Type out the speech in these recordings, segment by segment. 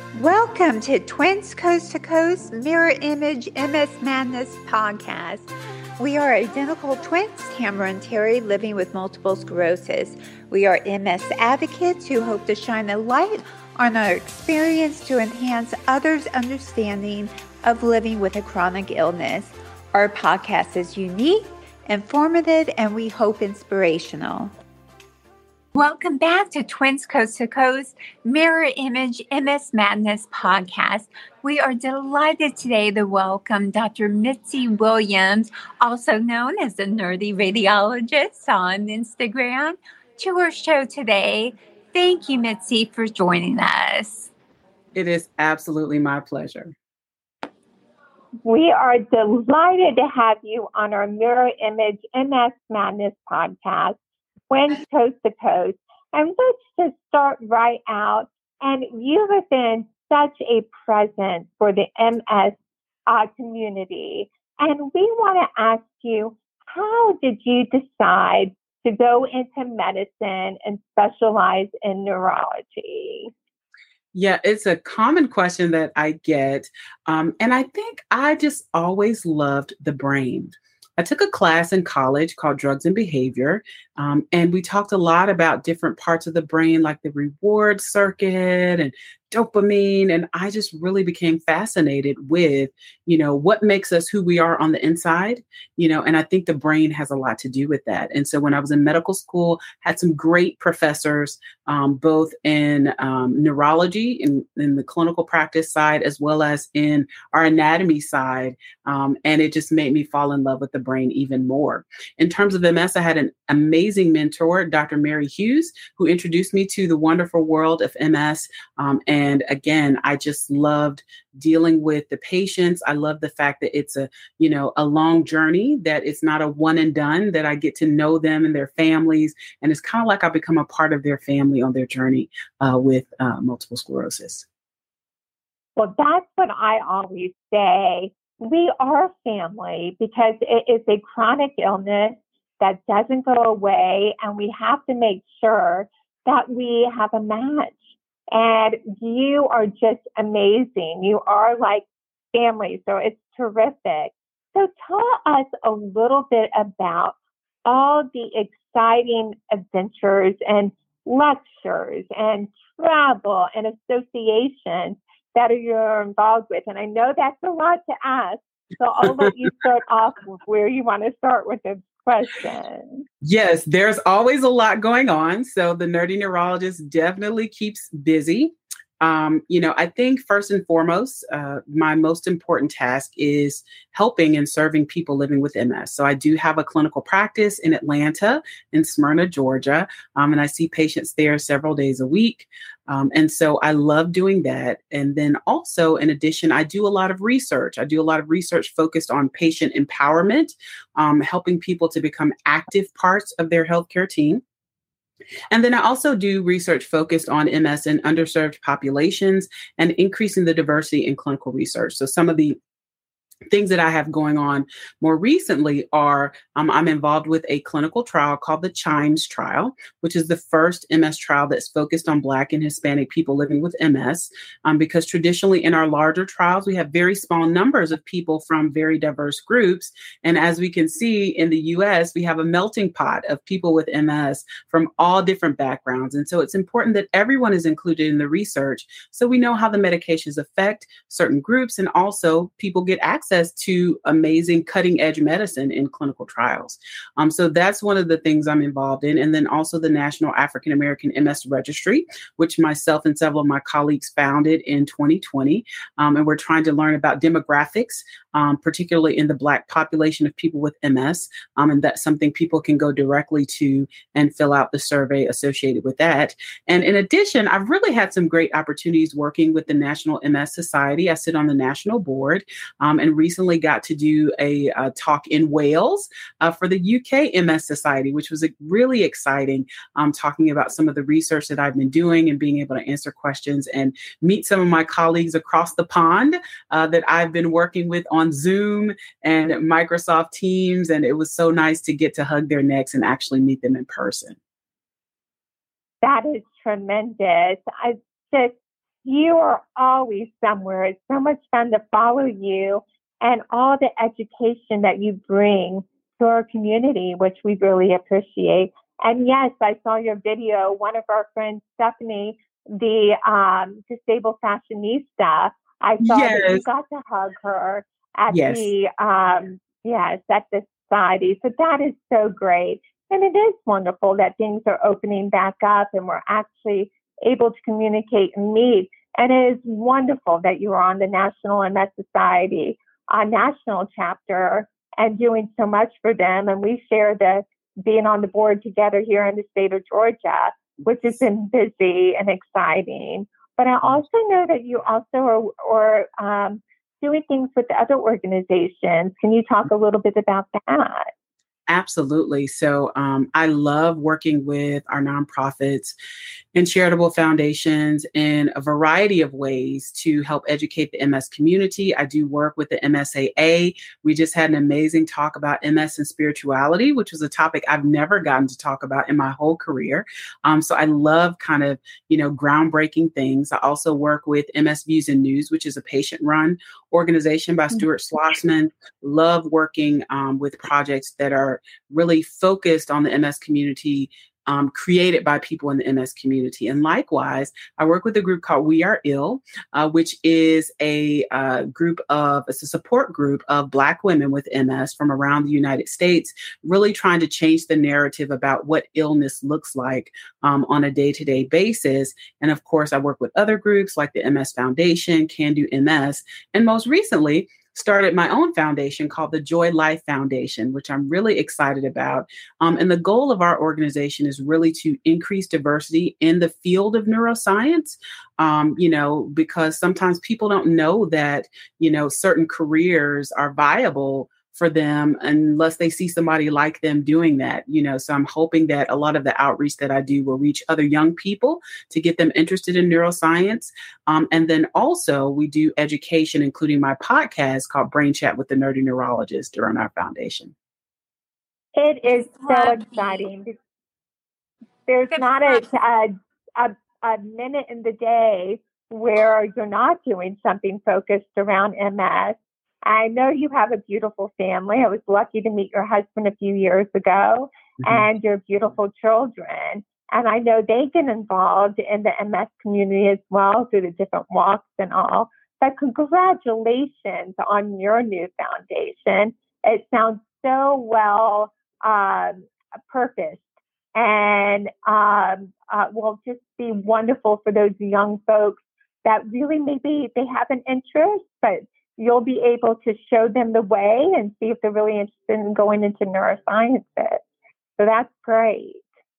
Welcome to Twins Coast to Coast Mirror Image MS Madness podcast. We are identical twins, Tamara and Terry, living with multiple sclerosis. We are MS advocates who hope to shine a light on our experience to enhance others' understanding of living with a chronic illness. Our podcast is unique, informative, and we hope inspirational. Welcome back to Twins Coast to Coast Mirror Image MS Madness podcast. We are delighted today to welcome Dr. Mitzi Williams, also known as the Nerdy Radiologist on Instagram, to our show today. Thank you, Mitzi, for joining us. It is absolutely my pleasure. We are delighted to have you on our Mirror Image MS Madness podcast. Twins Coast to Coast. And let's just start right out. And you have been such a presence for the MS community. And we want to ask you, how did you decide to go into medicine and specialize in neurology? Yeah, it's a common question that I get. And I think I just always loved the brain. I took a class in college called Drugs and Behavior, and we talked a lot about different parts of the brain, like the reward circuit and dopamine. And I just really became fascinated with, what makes us who we are on the inside, and I think the brain has a lot to do with that. And so when I was in medical school, had some great professors, both in neurology in the clinical practice side, as well as in our anatomy side. And it just made me fall in love with the brain even more. In terms of MS, I had an amazing mentor, Dr. Mary Hughes, who introduced me to the wonderful world of MS. And again, I just loved dealing with the patients. I love the fact that it's a long journey, that it's not a one and done, that I get to know them and their families. And it's kind of like I become a part of their family on their journey with multiple sclerosis. Well, that's what I always say. We are family because it is a chronic illness that doesn't go away. And we have to make sure that we have a match. And you are just amazing. You are like family. So it's terrific. So tell us a little bit about all the exciting adventures and lectures and travel and associations that you're involved with. And I know that's a lot to ask. So I'll let you start off with where you want to start with this question. Yes, there's always a lot going on. So the Nerdy Neurologist definitely keeps busy. I think first and foremost, my most important task is helping and serving people living with MS. So I do have a clinical practice in Atlanta, in Smyrna, Georgia, and I see patients there several days a week. And so I love doing that. And then also, in addition, I do a lot of research. I do a lot of research focused on patient empowerment, helping people to become active parts of their healthcare team. And then I also do research focused on MS in underserved populations and increasing the diversity in clinical research. So some of the things that I have going on more recently are I'm involved with a clinical trial called the CHIMES trial, which is the first MS trial that's focused on Black and Hispanic people living with MS, because traditionally in our larger trials, we have very small numbers of people from very diverse groups. And as we can see in the US, we have a melting pot of people with MS from all different backgrounds. And so it's important that everyone is included in the research so we know how the medications affect certain groups, and also people get access to amazing cutting edge medicine in clinical trials. So that's one of the things I'm involved in. And then also the National African American MS Registry, which myself and several of my colleagues founded in 2020. And we're trying to learn about demographics, particularly in the Black population of people with MS. And that's something people can go directly to and fill out the survey associated with that. And in addition, I've really had some great opportunities working with the National MS Society. I sit on the national board, and recently got to do a talk in Wales for the UK MS Society, which was really exciting, talking about some of the research that I've been doing and being able to answer questions and meet some of my colleagues across the pond that I've been working with on Zoom and Microsoft Teams. And it was so nice to get to hug their necks and actually meet them in person. That is tremendous. you are always somewhere. It's so much fun to follow you and all the education that you bring to our community, which we really appreciate. And yes, I saw your video. One of our friends, Stephanie, the disabled fashionista, I saw that you got to hug her at at the society. So that is so great. And it is wonderful that things are opening back up and we're actually able to communicate and meet. And it is wonderful that you are on the National MS Society national chapter and doing so much for them. And we share the being on the board together here in the state of Georgia, which has been busy and exciting. But I also know that you also are doing things with other organizations. Can you talk a little bit about that? Absolutely. So I love working with our nonprofits and charitable foundations in a variety of ways to help educate the MS community. I do work with the MSAA. We just had an amazing talk about MS and spirituality, which was a topic I've never gotten to talk about in my whole career. So I love kind of, groundbreaking things. I also work with MS Views and News, which is a patient-run organization by Stuart Schlossman. Love working with projects that are really focused on the MS community, created by people in the MS community. And likewise, I work with a group called We Are Ill, which is it's a support group of Black women with MS from around the United States, really trying to change the narrative about what illness looks like on a day-to-day basis. And of course, I work with other groups like the MS Foundation, Can Do MS, and most recently, started my own foundation called the Joy Life Foundation, which I'm really excited about. And the goal of our organization is really to increase diversity in the field of neuroscience, because sometimes people don't know that, certain careers are viable for them unless they see somebody like them doing that, so I'm hoping that a lot of the outreach that I do will reach other young people to get them interested in neuroscience. And then also we do education, including my podcast called Brain Chat with the Nerdy Neurologist during our foundation. It is so exciting. There's not a minute in the day where you're not doing something focused around MS. I know you have a beautiful family. I was lucky to meet your husband a few years ago, and your beautiful children. And I know they get involved in the MS community as well through the different walks and all. But congratulations on your new foundation. It sounds so well purposed and will just be wonderful for those young folks that really maybe they have an interest, but you'll be able to show them the way and see if they're really interested in going into neurosciences. So that's great.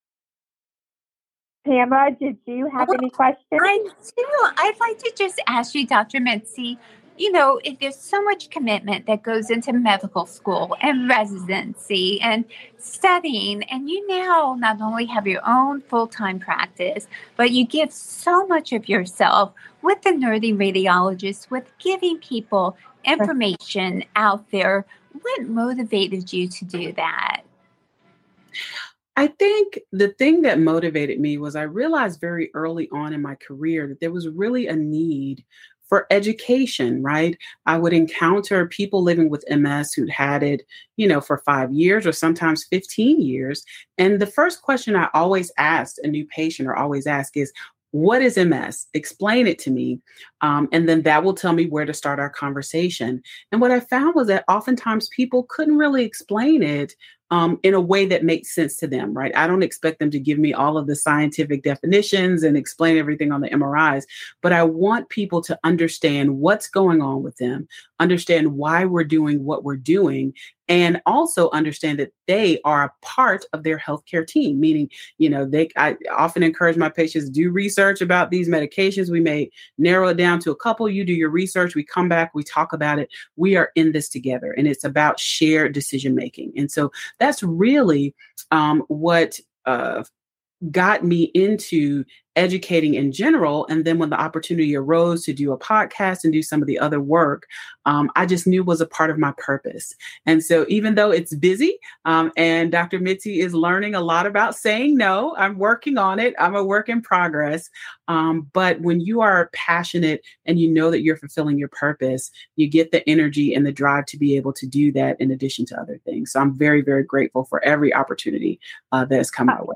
Tamara, did you have any questions? I do. I'd like to just ask you, Dr. Mitzi, if there's so much commitment that goes into medical school and residency and studying, and you now not only have your own full-time practice, but you give so much of yourself with the Nerdy Radiologist, with giving people information out there. What motivated you to do that? I think the thing that motivated me was I realized very early on in my career that there was really a need for education, right? I would encounter people living with MS who'd had it, for 5 years or sometimes 15 years. And the first question I always asked a new patient or always ask is, what is MS? Explain it to me. And then that will tell me where to start our conversation. And what I found was that oftentimes people couldn't really explain it in a way that makes sense to them, right? I don't expect them to give me all of the scientific definitions and explain everything on the MRIs, but I want people to understand what's going on with them, understand why we're doing what we're doing, and also understand that they are a part of their healthcare team, meaning, I often encourage my patients to do research about these medications. We may narrow it down to a couple. You do your research, we come back, we talk about it. We are in this together, and it's about shared decision making. And so that's really what got me into educating in general. And then when the opportunity arose to do a podcast and do some of the other work, I just knew was a part of my purpose. And so even though it's busy and Dr. Mitzi is learning a lot about saying no, I'm working on it. I'm a work in progress. But when you are passionate and you know that you're fulfilling your purpose, you get the energy and the drive to be able to do that in addition to other things. So I'm very, very grateful for every opportunity that has come my way.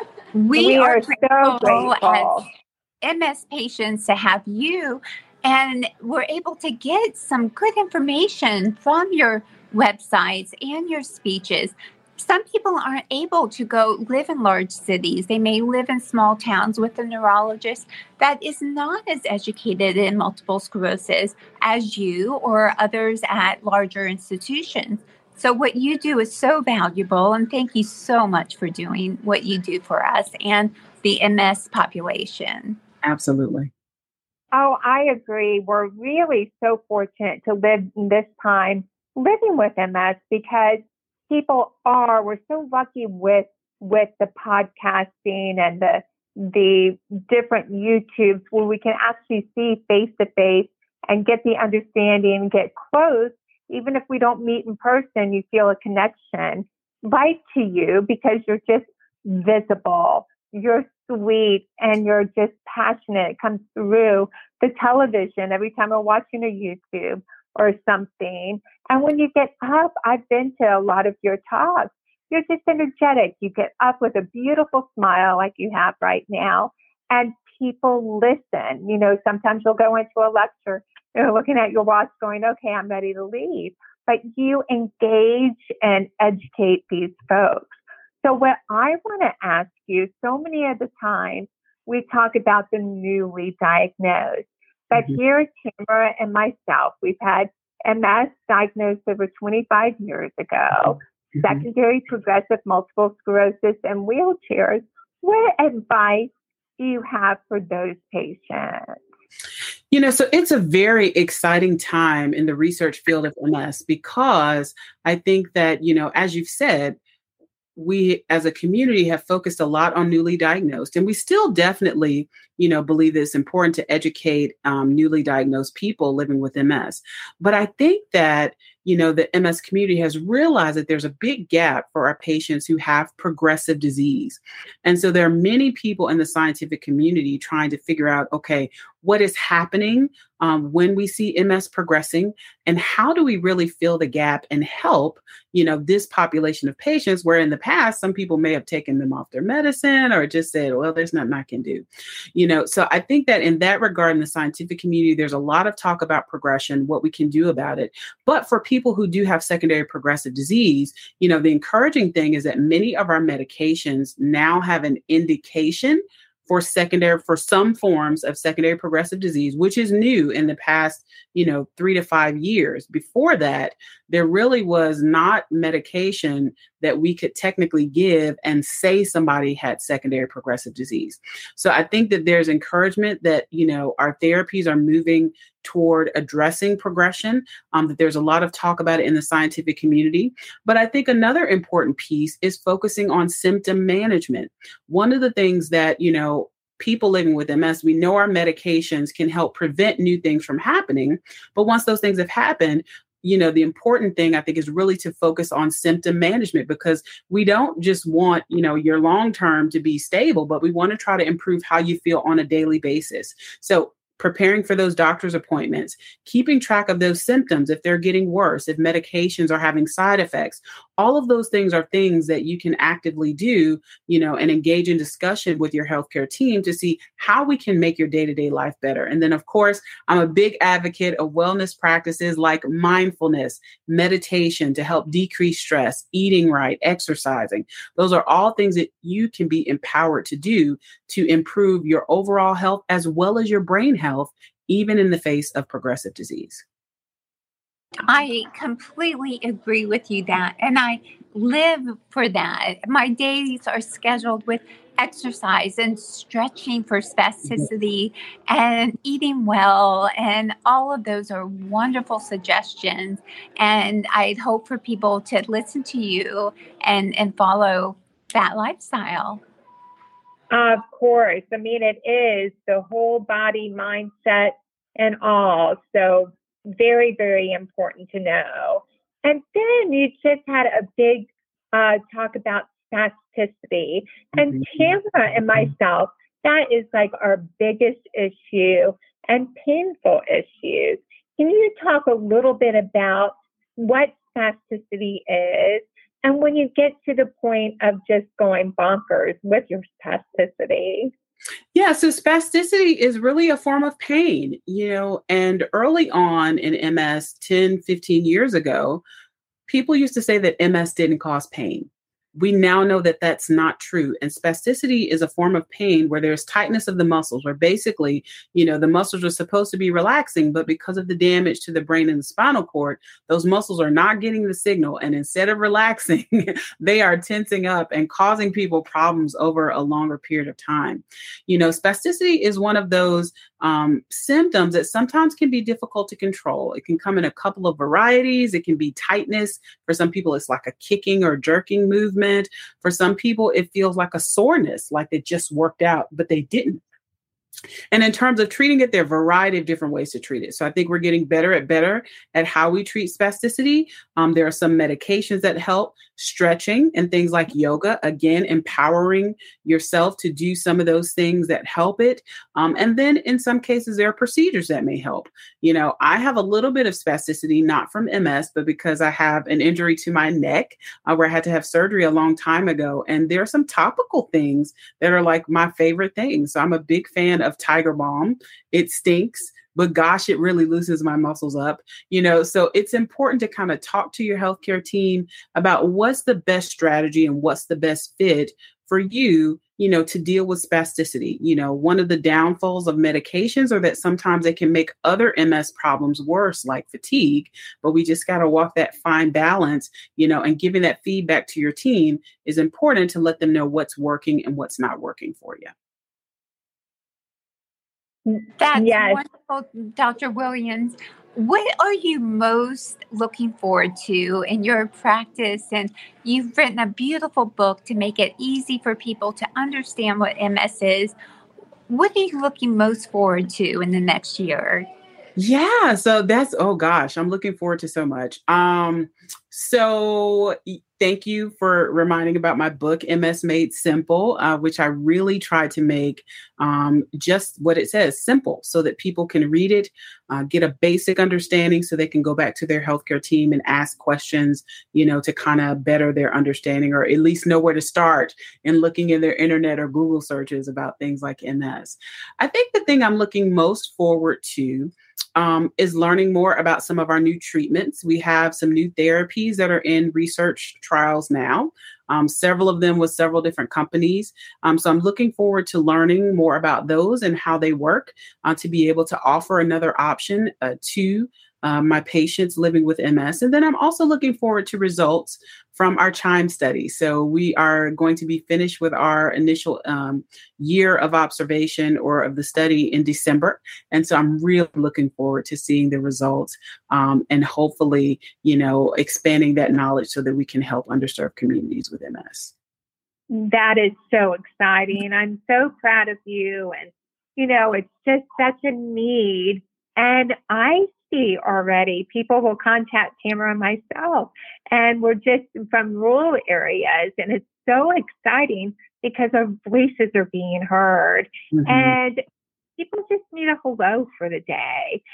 We are so grateful as MS patients to have you, and we're able to get some good information from your websites and your speeches. Some people aren't able to go live in large cities. They may live in small towns with a neurologist that is not as educated in multiple sclerosis as you or others at larger institutions. So what you do is so valuable, and thank you so much for doing what you do for us and the MS population. Absolutely. Oh, I agree. We're really so fortunate to live in this time living with MS because we're so lucky with the podcasting and the different YouTubes where we can actually see face to face and get the understanding, get close. Even if we don't meet in person, you feel a connection right to you because you're just visible. You're sweet and you're just passionate. It comes through the television every time we're watching a YouTube or something. And when you get up, I've been to a lot of your talks. You're just energetic. You get up with a beautiful smile like you have right now, and people listen. You know, sometimes you'll go into a lecture, you're looking at your watch going, okay, I'm ready to leave. But you engage and educate these folks. So what I want to ask you, so many of the time we talk about the newly diagnosed, but here at Tamara and myself, we've had MS diagnosed over 25 years ago, secondary progressive multiple sclerosis and wheelchairs. What advice do you have for those patients? You know, so it's a very exciting time in the research field of MS because I think that, you know, as you've said, we as a community have focused a lot on newly diagnosed, and we still definitely, you know, believe that it's important to educate newly diagnosed people living with MS. But I think that, you know, the MS community has realized that there's a big gap for our patients who have progressive disease. And so there are many people in the scientific community trying to figure out, okay, what is happening when we see MS progressing, and how do we really fill the gap and help, you know, this population of patients where in the past, some people may have taken them off their medicine or just said, well, there's nothing I can do, you know. So I think that in that regard, in the scientific community, there's a lot of talk about progression, what we can do about it. But for people who do have secondary progressive disease, you know, the encouraging thing is that many of our medications now have an indication for some forms of secondary progressive disease, which is new in the past, you know, 3 to 5 years. Before that, there really was not medication that we could technically give and say somebody had secondary progressive disease. So I think that there's encouragement that, you know, our therapies are moving toward addressing progression, that there's a lot of talk about it in the scientific community. But I think another important piece is focusing on symptom management. One of the things that, you know, people living with MS, we know our medications can help prevent new things from happening. But once those things have happened, you know, the important thing I think is really to focus on symptom management, because we don't just want, you know, your long term to be stable, but we want to try to improve how you feel on a daily basis. So preparing for those doctor's appointments, keeping track of those symptoms, if they're getting worse, if medications are having side effects, all of those things are things that you can actively do, you know, and engage in discussion with your healthcare team to see how we can make your day-to-day life better. And then, of course, I'm a big advocate of wellness practices like mindfulness, meditation to help decrease stress, eating right, exercising. Those are all things that you can be empowered to do to improve your overall health as well as your brain health, even in the face of progressive disease. I completely agree with you that, and I live for that. My days are scheduled with exercise and stretching for spasticity and eating well, and all of those are wonderful suggestions. And I'd hope for people to listen to you and follow that lifestyle. Of course. I mean, it is the whole body mindset and all. So very, very important to know. And then you just had a big talk about spasticity. And Tamara and myself, that is like our biggest issue and painful issues. Can you talk a little bit about what spasticity is? And when you get to the point of just going bonkers with your spasticity. Yeah, so spasticity is really a form of pain, and early on in MS, 10, 15 years ago, people used to say that MS didn't cause pain. We now know that that's not true. And spasticity is a form of pain where there's tightness of the muscles, where basically, the muscles are supposed to be relaxing, but because of the damage to the brain and the spinal cord, those muscles are not getting the signal. And instead of relaxing, they are tensing up and causing people problems over a longer period of time. Spasticity is one of those symptoms that sometimes can be difficult to control. It can come in a couple of varieties. It can be tightness. For some people, it's like a kicking or jerking movement. For some people, it feels like a soreness, like they just worked out, but they didn't. And in terms of treating it, there are a variety of different ways to treat it. So I think we're getting better at how we treat spasticity. There are some medications that help, stretching and things like yoga, again, empowering yourself to do some of those things that help it. And then in some cases, there are procedures that may help. I have a little bit of spasticity, not from MS, but because I have an injury to my neck where I had to have surgery a long time ago. And there are some topical things that are like my favorite things. So I'm a big fan of Tiger Balm. It stinks, but gosh, it really loosens my muscles up, so it's important to kind of talk to your healthcare team about what's the best strategy and what's the best fit for you, to deal with spasticity. One of the downfalls of medications are that sometimes they can make other MS problems worse, like fatigue, but we just got to walk that fine balance, and giving that feedback to your team is important to let them know what's working and what's not working for you. That's wonderful, Dr. Williams. What are you most looking forward to in your practice? And you've written a beautiful book to make it easy for people to understand what MS is. What are you looking most forward to in the next year? Yeah, so oh gosh, I'm looking forward to so much. So thank you for reminding about my book, MS Made Simple, which I really tried to make just what it says, simple, so that people can read it, get a basic understanding so they can go back to their healthcare team and ask questions, to kind of better their understanding, or at least know where to start in looking in their internet or Google searches about things like MS. I think the thing I'm looking most forward to is learning more about some of our new treatments. We have some new therapies that are in research trials now, several of them with several different companies. So I'm looking forward to learning more about those and how they work to be able to offer another option to my patients living with MS. And then I'm also looking forward to results from our CHIME study. So we are going to be finished with our initial year of observation or of the study in December. And so I'm really looking forward to seeing the results and hopefully, expanding that knowledge so that we can help underserved communities with MS. That is so exciting. I'm so proud of you. And, it's just such a need. And I see already people will contact Tamara and myself, and we're just from rural areas. And it's so exciting because our voices are being heard. Mm-hmm. And people just need a hello for the day.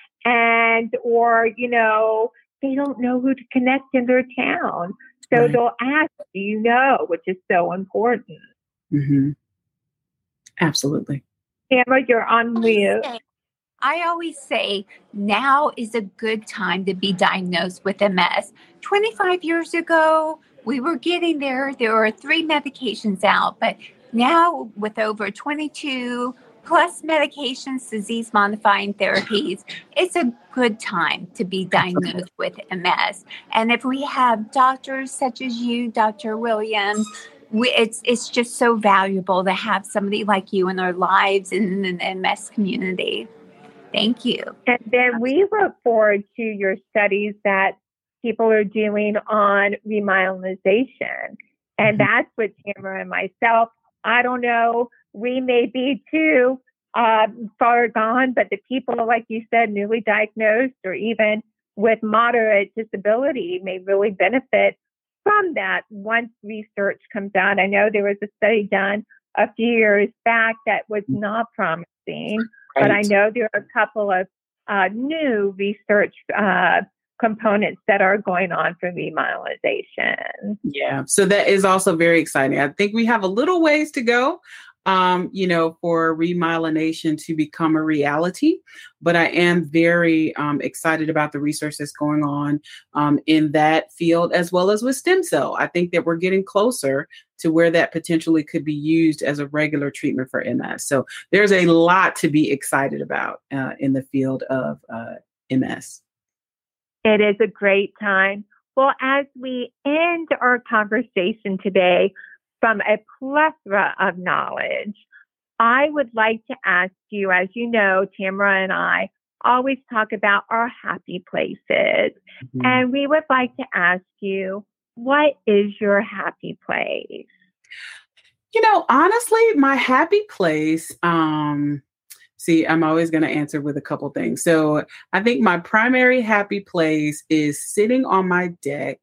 Or they don't know who to connect in their town. So right. They'll ask, do you know, which is so important. Mm-hmm. Absolutely. Tamara, you're on mute. I always say now is a good time to be diagnosed with MS. 25 years ago, we were getting there. There were 3 medications out, but now with over 22 plus medications, disease-modifying therapies, it's a good time to be diagnosed with MS. And if we have doctors such as you, Dr. Williams, it's just so valuable to have somebody like you in our lives in the MS community. Thank you. And then we look forward to your studies that people are doing on remyelinization. And that's what Tamara and myself, I don't know we may be too far gone, but the people, like you said, newly diagnosed or even with moderate disability may really benefit from that once research comes out. I know there was a study done a few years back that was not promising, but I know there are a couple of new research components that are going on for remyelinization. Yeah, so that is also very exciting. I think we have a little ways to go, for remyelination to become a reality. But I am very excited about the research that's going on in that field, as well as with stem cell. I think that we're getting closer to where that potentially could be used as a regular treatment for MS. So there's a lot to be excited about in the field of MS. It is a great time. Well, as we end our conversation today from a plethora of knowledge, I would like to ask you, as you know, Tamara and I always talk about our happy places. Mm-hmm. And we would like to ask you, what is your happy place? Honestly, my happy place, see, I'm always going to answer with a couple things. So I think my primary happy place is sitting on my deck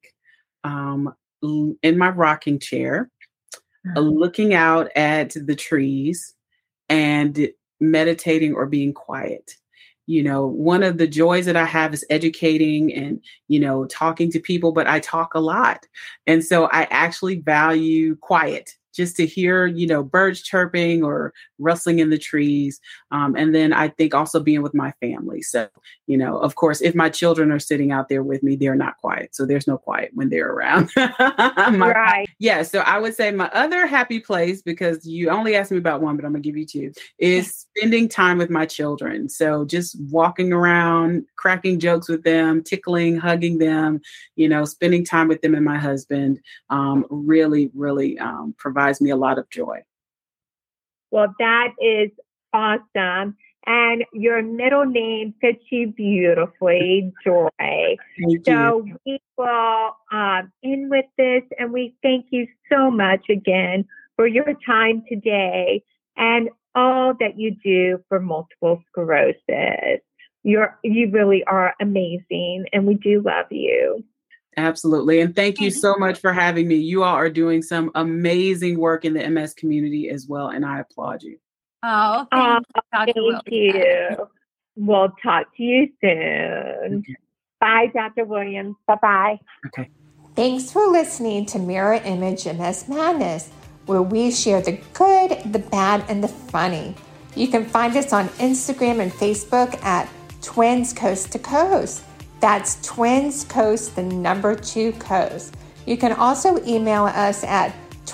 in my rocking chair, looking out at the trees and meditating or being quiet. One of the joys that I have is educating and, talking to people, but I talk a lot. And so I actually value quiet, just to hear, birds chirping or rustling in the trees. And then I think also being with my family. So, of course, if my children are sitting out there with me, they're not quiet. So there's no quiet when they're around. Right. Yeah. So I would say my other happy place, because you only asked me about one, but I'm going to give you two, is spending time with my children. So just walking around, cracking jokes with them, tickling, hugging them, spending time with them and my husband really, really provides me a lot of joy. Well, that is awesome. And your middle name fits you beautifully, Joy. So we will end with this, and we thank you so much again for your time today and all that you do for multiple sclerosis. You really are amazing, and we do love you. Absolutely. And thank you so much for having me. You all are doing some amazing work in the MS community as well, and I applaud you. Oh, thank you. We'll talk to you soon. Okay. Bye, Dr. Williams. Bye-bye. Okay. Thanks for listening to Mirror Image MS Madness, where we share the good, the bad, and the funny. You can find us on Instagram and Facebook at Twins Coast to Coast. That's Twins Coast, the number 2 Coast. You can also email us at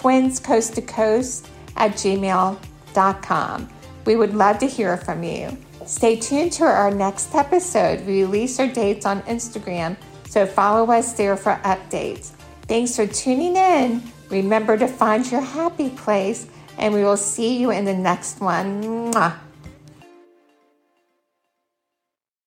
twinscoasttocoast@gmail.com. We would love to hear from you. Stay tuned to our next episode. We release our dates on Instagram, so follow us there for updates. Thanks for tuning in. Remember to find your happy place, and we will see you in the next one. Mwah.